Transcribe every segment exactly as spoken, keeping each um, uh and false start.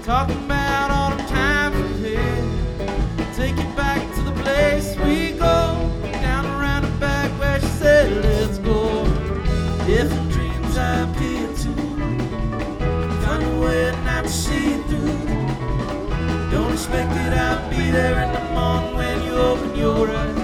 talking about all the times we had. Take you back to the place we go, down around the back where she said, let's go. If the dreams I appear to, find a way not to see it through. Don't expect that I'll be there in the morning when you open your eyes.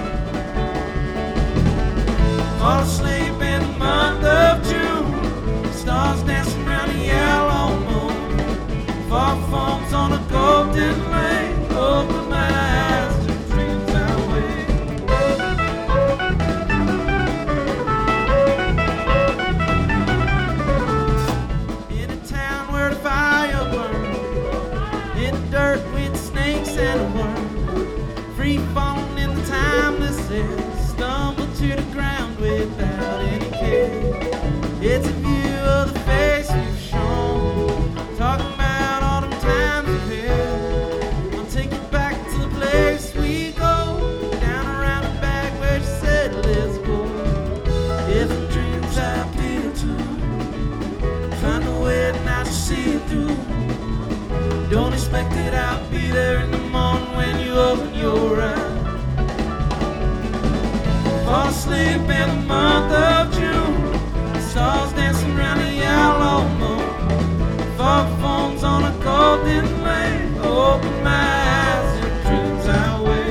Fall asleep in the month of June, stars dancing around the yellow moon. Fog foams on a golden lake, open my eyes to dreams I wake. In a town where the fire burns, in the dirt with snakes and worms, free falling in the timeless air, stumble to the ground without any care. It's a view of the face you've shown, talking about all the times you've had. I'll take you back to the place we go, down around the back where she said, let's go. If the dreams I appeal to, find a way not to see it through. Don't expect that I'll be there in the morning when you open your eyes. Fall asleep in the month of June, stars dancing around the yellow moon. Fog foams on a golden lake, open my eyes and dreams I wake.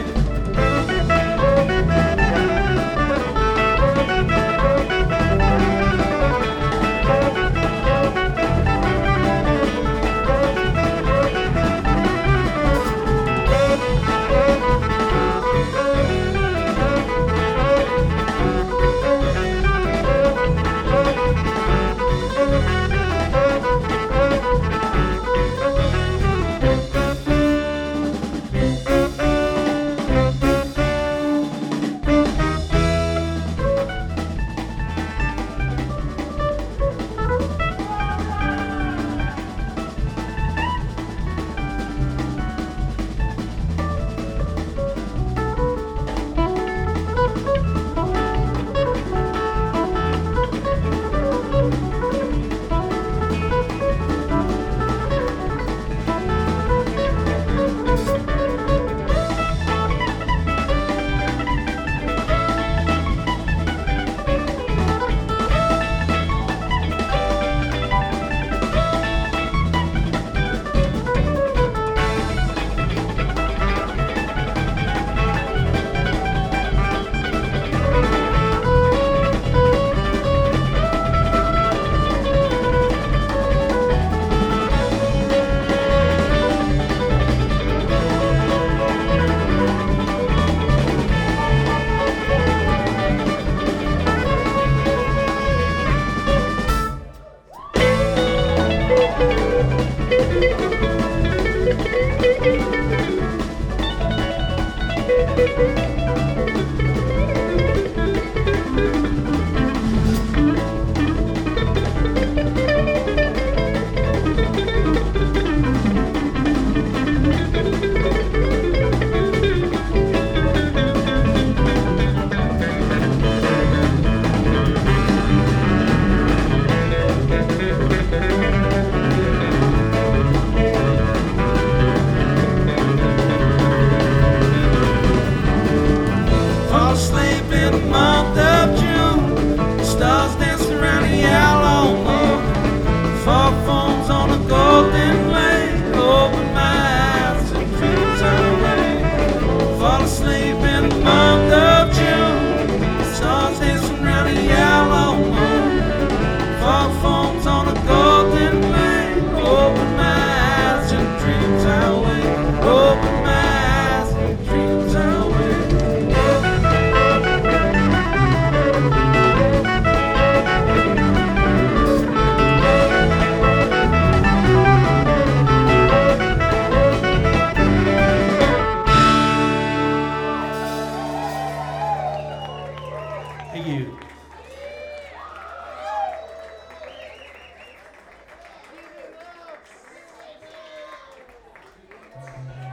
Thank you.